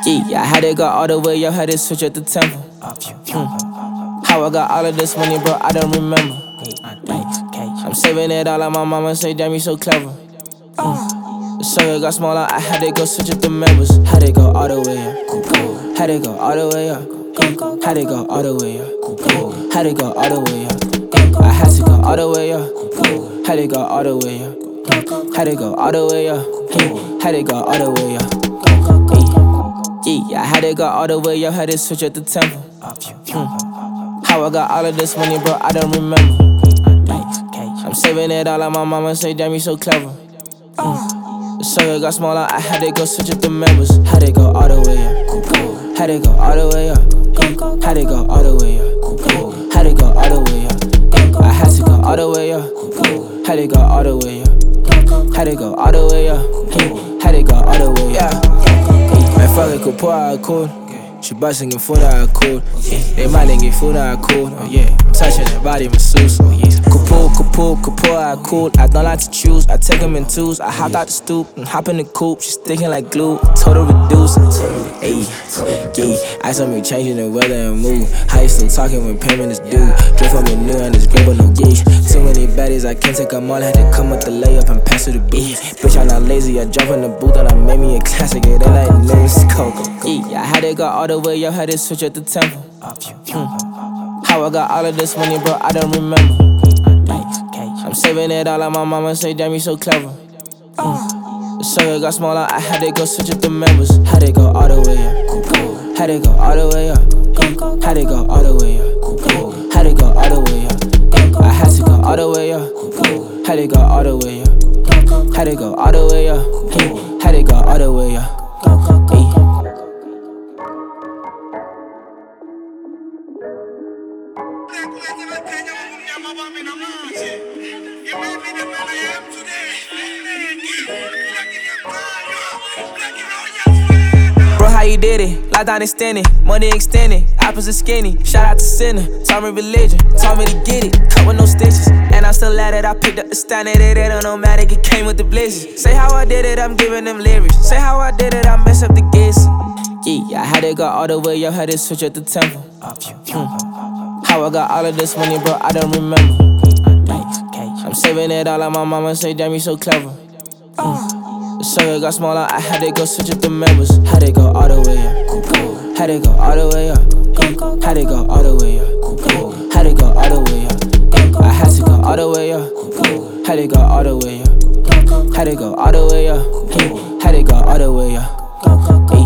Yeah, I had to go all the way up, had to switch at the tempo. How I got all of this money, bro, I don't remember. I'm saving it all, like my mama say, damn, you so clever. The circle got smaller, I had to go switch up the members. Had to go all the way up. Had to go all the way up. Had to go all the way up. Had to go all the way up. I had to go all the way up. Had to go all the way up. Had to go all the way up. Had to go all the way up. Yeah, I had to go all the way up. Had to switch at the tempo. How I got all of this money, bro, I don't remember. I'm saving it all, like my mama say, damn, you so clever. The circle got smaller, I had to go switch up the members. Had to go all the way up. Had to go all the way up. Had to go all the way up. Had to go all the way up. I had to go all the way up. Had to go all the way up. Had to go all the way up. Had to go all the way up. Man, fuck it, could pour out cold. She bustin' in food out cold. They might get food out cold. Oh yeah, I'm touching that body masseuse. Oh yeah, could pour out cool. I don't like to choose. I take them in twos. I hopped out the stoop and hop in the coupe. She sticking like glue. Total reduce. Ayy, yeah. I saw me changing the weather and mood. How you still talking when payment is due? Drip from the new and it's great, but no gauge. Too many baddies, I can't take them all. I had to come with the layup and pass her the beat. Bitch, I'm not lazy. I jump in the booth and I made me a classic. It ain't like news. Yeah, I had to go all the way up, had to switch at the tempo. How I got all of this money, bro, I don't remember. I'm saving it all, like my mama say, damn, you so clever. The circle got smaller, I had to go switch up the members. Had to go all the way up. Had to go all the way up. Had to go all the way up. Had to go all the way up. I had to go all the way up. Had to go all the way up. Had to go all the way up. Had to go all the way up. Bro, how you did it? Lockdown extended, money extended, opposite skinny. Shout out to Sinner, taught me religion, taught me to get it, cut with no stitches. And I'm still at it, I picked up the standard, it ain't no matter, it came with the blizzards. Say how I did it, I'm giving them lyrics. Say how I did it, I mess up the guess. Yeah, I had to go all the way up, had to switch at the tempo. How I got all of this money, bro, I don't remember. I'm saving it all, like my mama say, damn, you so clever. The circle got smaller, I had to go switch up the members. Had to go all the way up. Had to go all the way up. Had to go all the way up. Had to go all the way up. I had to go all the way up. Had to go all the way up. Had to go all the way up. Had to go all the way up.